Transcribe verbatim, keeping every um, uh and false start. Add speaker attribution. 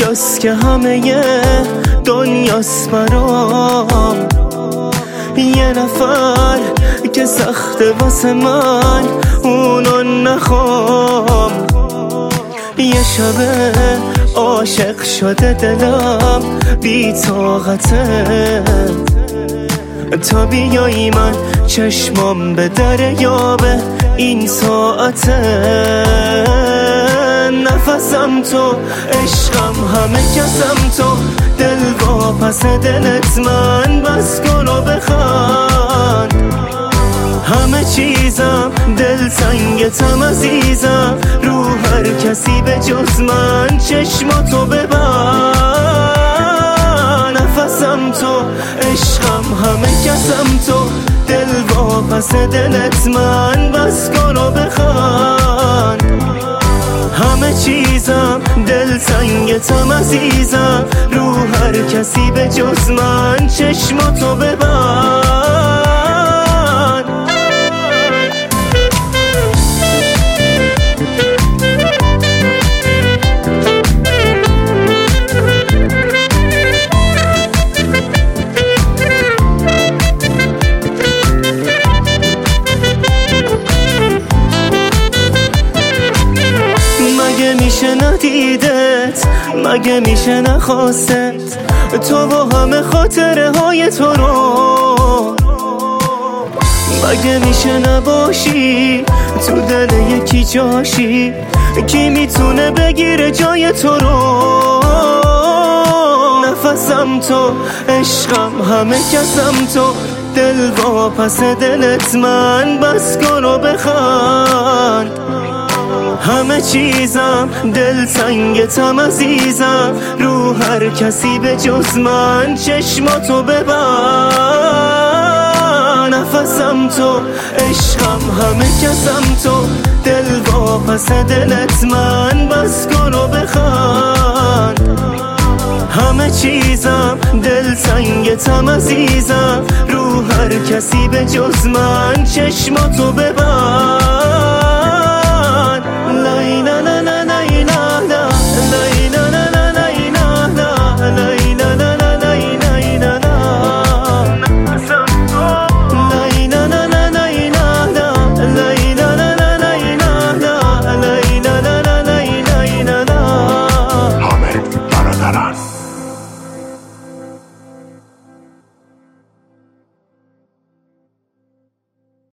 Speaker 1: اینجاست که همه دنیاست برام، یه نفر که سخته واسه من اونو نخوام. یه شبه عاشق شده دلم بی طاقته، تا بیایی من چشمام به دریابه این ساعته. نفسم تو، عشقم، همه کسم تو، دل با پس دلت من، بس کن و بخند. همه چیزم دل تنگتم عزیزم، رو هر کسی به جز من چشماتو ببند. نفسم تو، عشقم، همه کسم تو، دل با پس دلت من، بس کن و بخند. همه چیزم دل تنگتم عزیزم، رو هر کسی به جز من چشماتو ببند. مگه میشه ندیدت، مگه میشه نخواستت، تو با همه خاطره های تو رو. مگه میشه نباشی تو دل یکی جاشی، کی میتونه بگیره جای تو رو. نفسم تو، عشقم، همه کسم تو، دل با پس دلت من، بس کن و بخند. همه چیزم دل تنگتم عزیزم، رو هر کسی به جز من چشماتو ببند. نفسم تو، عشقم، همه کسم تو، دل با پس دلت من، بس کن و بخند. همه چیزم دل تنگتم عزیزم، رو هر کسی به جز من چشماتو ببند.